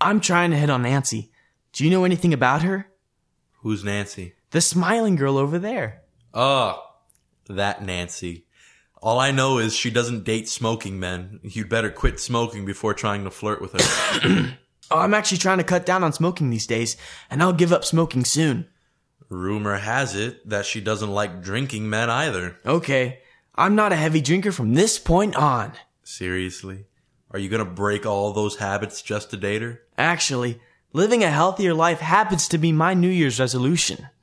I'm trying to hit on Nancy. Do you know anything about her? Who's Nancy? The smiling girl over there. Oh, that Nancy. All I know is she doesn't date smoking men. You'd better quit smoking before trying to flirt with her. Oh, I'm actually trying to cut down on smoking these days, and I'll give up smoking soon. Rumor has it that she doesn't like drinking men either. Okay, I'm not a heavy drinker from this point on. Seriously? Are you gonna break all those habits just to date her? Actually, living a healthier life happens to be my New Year's resolution.